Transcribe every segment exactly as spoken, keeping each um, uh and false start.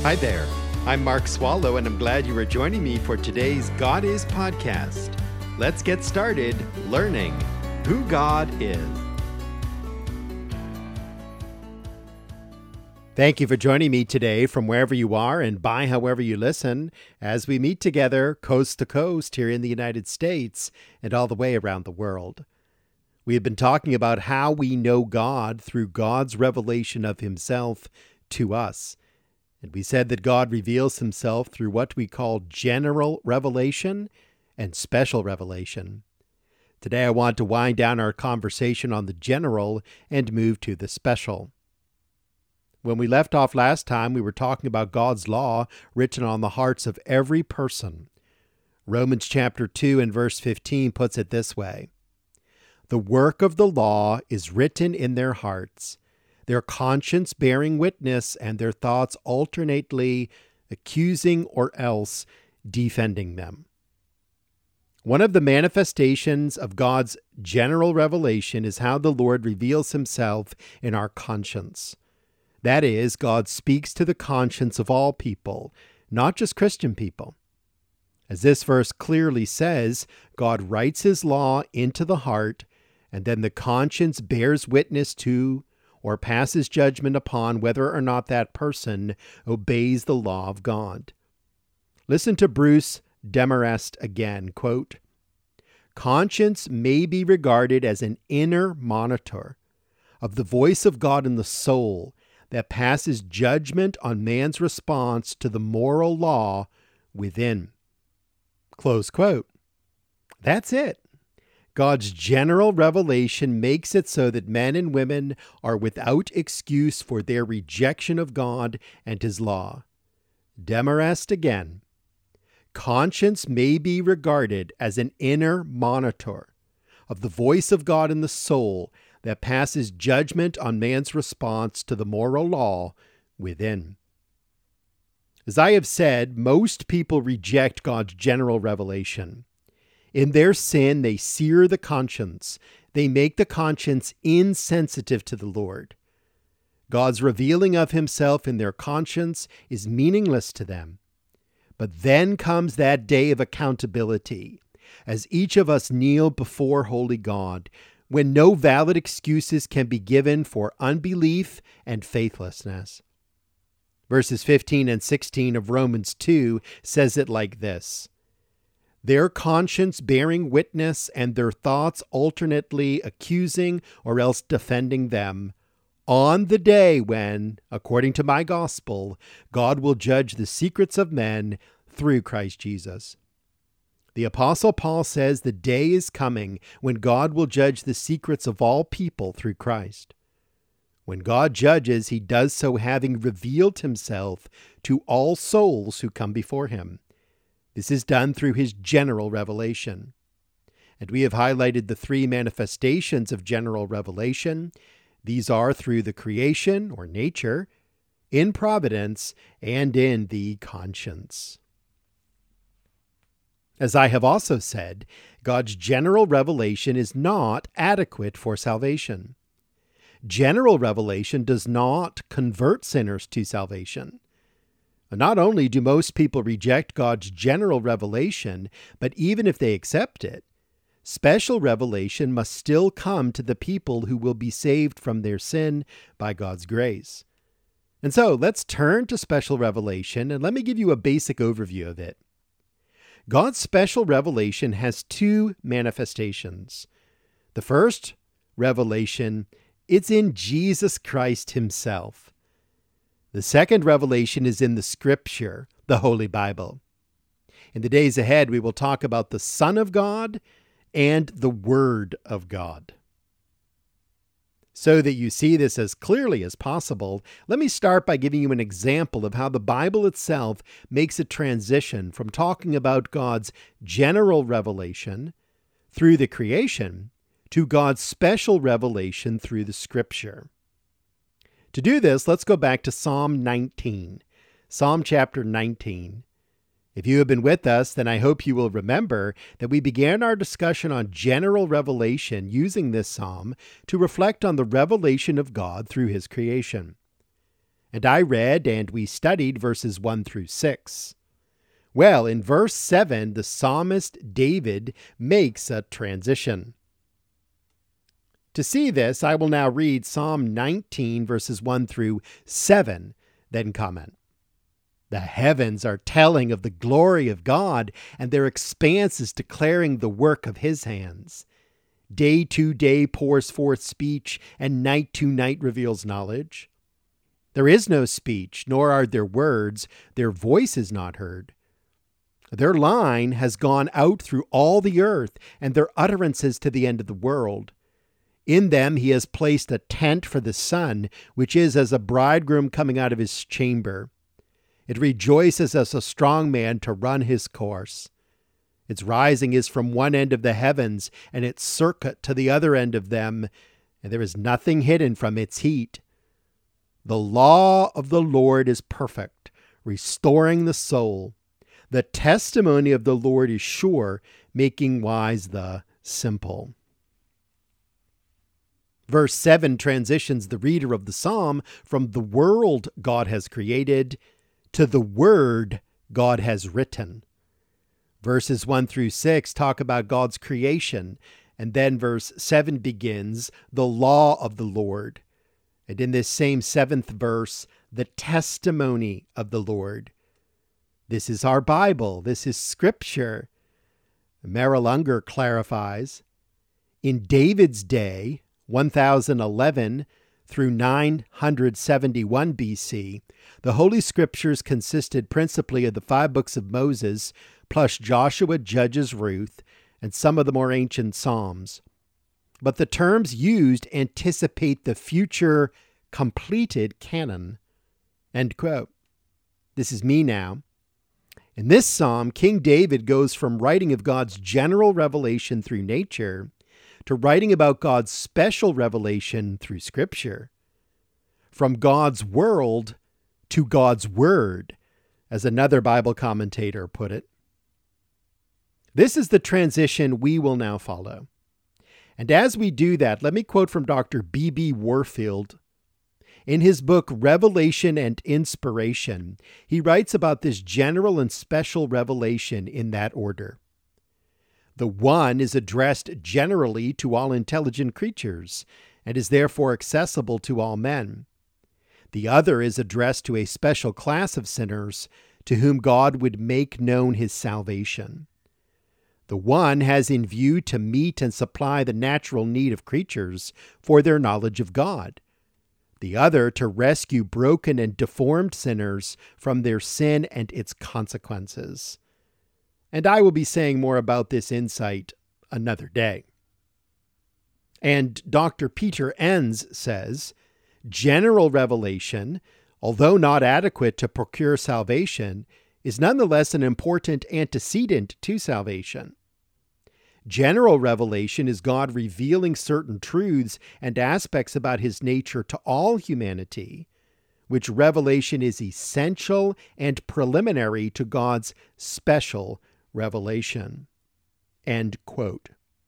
Hi there. I'm Mark Swallow, and I'm glad you are joining me for today's God Is podcast. Let's get started learning who God is. Thank you for joining me today from wherever you are and by however you listen as we meet together coast to coast here in the United States and all the way around the world. We have been talking about how we know God through God's revelation of himself to us. And we said that God reveals himself through what we call general revelation and special revelation. Today I want to wind down our conversation on the general and move to the special. When we left off last time, we were talking about God's law written on the hearts of every person. Romans chapter two and verse fifteen puts it this way: "The work of the law is written in their hearts, their conscience bearing witness, and their thoughts alternately accusing or else defending them." One of the manifestations of God's general revelation is how the Lord reveals himself in our conscience. That is, God speaks to the conscience of all people, not just Christian people. As this verse clearly says, God writes his law into the heart, and then the conscience bears witness to or passes judgment upon whether or not that person obeys the law of God. Listen to Bruce Demarest again, quote, "Conscience may be regarded as an inner monitor of the voice of God in the soul that passes judgment on man's response to the moral law within." Close quote. That's it. God's general revelation makes it so that men and women are without excuse for their rejection of God and his law. Demarest again. "Conscience may be regarded as an inner monitor of the voice of God in the soul that passes judgment on man's response to the moral law within." As I have said, most people reject God's general revelation. In their sin, they sear the conscience. They make the conscience insensitive to the Lord. God's revealing of himself in their conscience is meaningless to them. But then comes that day of accountability, as each of us kneel before holy God, when no valid excuses can be given for unbelief and faithlessness. Verses fifteen and sixteen of Romans two says it like this: "Their conscience bearing witness and their thoughts alternately accusing or else defending them, on the day when, according to my gospel, God will judge the secrets of men through Christ Jesus." The Apostle Paul says the day is coming when God will judge the secrets of all people through Christ. When God judges, he does so having revealed himself to all souls who come before him. This is done through his general revelation. And we have highlighted the three manifestations of general revelation. These are through the creation, or nature, in providence, and in the conscience. As I have also said, God's general revelation is not adequate for salvation. General revelation does not convert sinners to salvation. Not only do most people reject God's general revelation, but even if they accept it, special revelation must still come to the people who will be saved from their sin by God's grace. And so let's turn to special revelation, and let me give you a basic overview of it. God's special revelation has two manifestations. The first revelation, it's in Jesus Christ himself. The second revelation is in the Scripture, the Holy Bible. In the days ahead, we will talk about the Son of God and the Word of God. So that you see this as clearly as possible, let me start by giving you an example of how the Bible itself makes a transition from talking about God's general revelation through the creation to God's special revelation through the Scripture. To do this, let's go back to Psalm nineteen, Psalm chapter nineteen. If you have been with us, then I hope you will remember that we began our discussion on general revelation using this psalm to reflect on the revelation of God through his creation. And I read and we studied verses one through six. Well, in verse seven, the psalmist David makes a transition. To see this, I will now read Psalm nineteen, verses one through seven, then comment. The heavens are telling of the glory of God, and their expanse is declaring the work of his hands. Day to day pours forth speech, and night to night reveals knowledge. There is no speech, nor are there words. Their voice is not heard. Their line has gone out through all the earth, and their utterances to the end of the world. In them he has placed a tent for the sun, which is as a bridegroom coming out of his chamber. It rejoices as a strong man to run his course. Its rising is from one end of the heavens, and its circuit to the other end of them, and there is nothing hidden from its heat. The law of the Lord is perfect, restoring the soul. The testimony of the Lord is sure, making wise the simple. Verse seven transitions the reader of the psalm from the world God has created to the word God has written. Verses one through six talk about God's creation, and then verse seven begins, the law of the Lord. And in this same seventh verse, the testimony of the Lord. This is our Bible. This is Scripture. Merrill Unger clarifies, in David's day, one thousand eleven through nine hundred seventy-one B C, the Holy Scriptures consisted principally of the five books of Moses, plus Joshua, Judges, Ruth, and some of the more ancient Psalms. But the terms used anticipate the future completed canon. End quote. This is me now. In this psalm, King David goes from writing of God's general revelation through nature to writing about God's special revelation through Scripture. From God's world to God's word, as another Bible commentator put it. This is the transition we will now follow. And as we do that, let me quote from Doctor B B Warfield. In his book, Revelation and Inspiration, he writes about this general and special revelation in that order. The one is addressed generally to all intelligent creatures and is therefore accessible to all men. The other is addressed to a special class of sinners to whom God would make known his salvation. The one has in view to meet and supply the natural need of creatures for their knowledge of God. The other to rescue broken and deformed sinners from their sin and its consequences. And I will be saying more about this insight another day. And Doctor Peter Enns says, general revelation, although not adequate to procure salvation, is nonetheless an important antecedent to salvation. General revelation is God revealing certain truths and aspects about his nature to all humanity, which revelation is essential and preliminary to God's special revelation. End quote.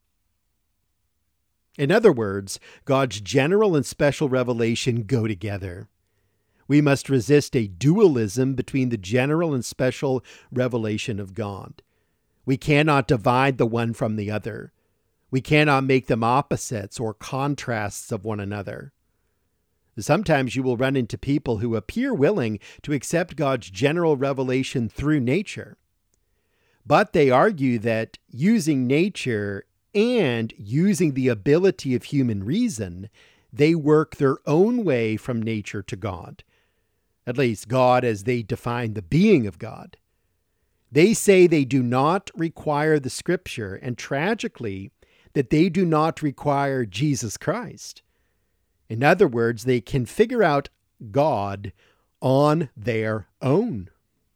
In other words, God's general and special revelation go together. We must resist a dualism between the general and special revelation of God. We cannot divide the one from the other. We cannot make them opposites or contrasts of one another. Sometimes you will run into people who appear willing to accept God's general revelation through nature, but they argue that using nature and using the ability of human reason, they work their own way from nature to God. At least God as they define the being of God. They say they do not require the Scripture, and tragically, that they do not require Jesus Christ. In other words, they can figure out God on their own.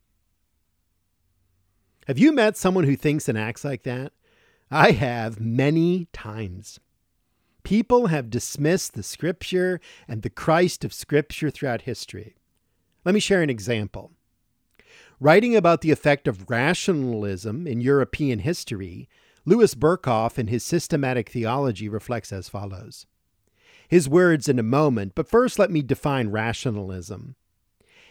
Have you met someone who thinks and acts like that? I have many times. People have dismissed the Scripture and the Christ of Scripture throughout history. Let me share an example. Writing about the effect of rationalism in European history, Louis Berkhoff in his Systematic Theology reflects as follows. His words in a moment, but first let me define rationalism.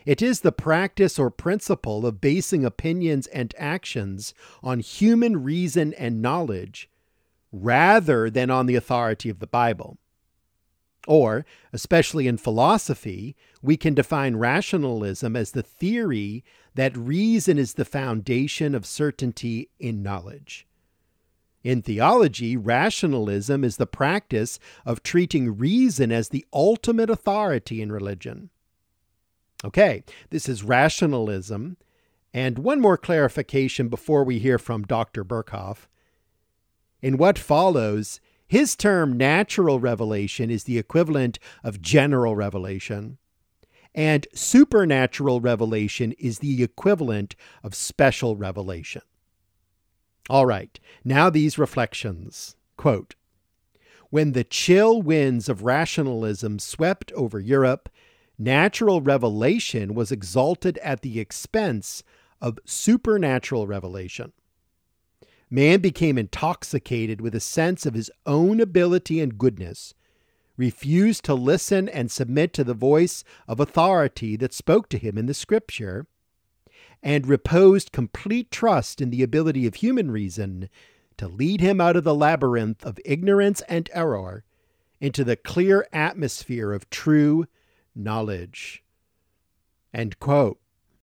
It is the practice or principle of basing opinions and actions on human reason and knowledge rather than on the authority of the Bible. Or, especially in philosophy, we can define rationalism as the theory that reason is the foundation of certainty in knowledge. In theology, rationalism is the practice of treating reason as the ultimate authority in religion. Okay, this is rationalism. And one more clarification before we hear from Doctor Berkhof. In what follows, his term natural revelation is the equivalent of general revelation, and supernatural revelation is the equivalent of special revelation. All right, now these reflections. Quote, when the chill winds of rationalism swept over Europe, natural revelation was exalted at the expense of supernatural revelation. Man became intoxicated with a sense of his own ability and goodness, refused to listen and submit to the voice of authority that spoke to him in the Scripture, and reposed complete trust in the ability of human reason to lead him out of the labyrinth of ignorance and error into the clear atmosphere of true knowledge. End quote.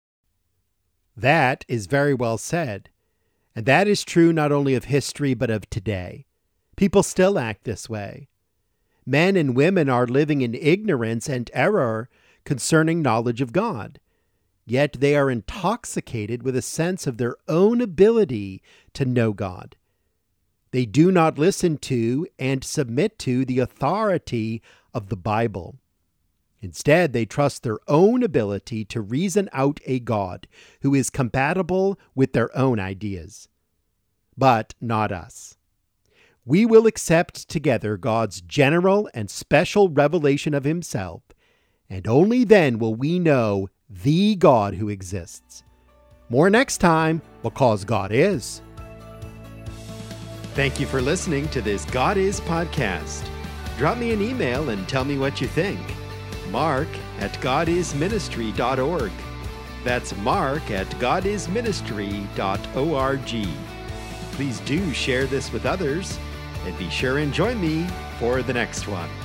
That is very well said. And that is true not only of history, but of today. People still act this way. Men and women are living in ignorance and error concerning knowledge of God. Yet they are intoxicated with a sense of their own ability to know God. They do not listen to and submit to the authority of the Bible. Instead, they trust their own ability to reason out a God who is compatible with their own ideas. But not us. We will accept together God's general and special revelation of himself, and only then will we know the God who exists. More next time, because God is. Thank you for listening to this God Is podcast. Drop me an email and tell me what you think. Mark at god is ministry dot org. That's Mark at god is ministry dot org. Please do share this with others, and be sure and join me for the next one.